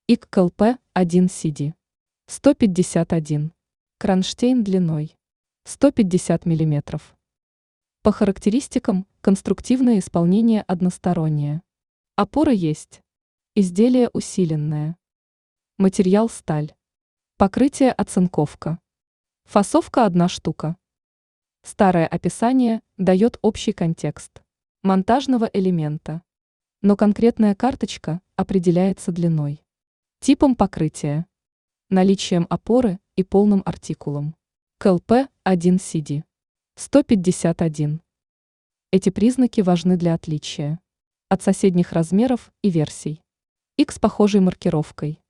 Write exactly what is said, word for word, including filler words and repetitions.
ик ка эл пэ один си ди сто пятьдесят один. Кронштейн длиной сто пятьдесят миллиметров. По характеристикам конструктивное исполнение одностороннее. Опора есть. Изделие усиленное. Материал сталь. Покрытие оцинковка. Фасовка одна штука. Старое описание дает общий контекст монтажного элемента, но конкретная карточка определяется длиной, типом покрытия, наличием опоры и полным артикулом. ка эл пэ один си ди сто пятьдесят один. Эти признаки важны для отличия от соседних размеров и версий. Х с похожей маркировкой.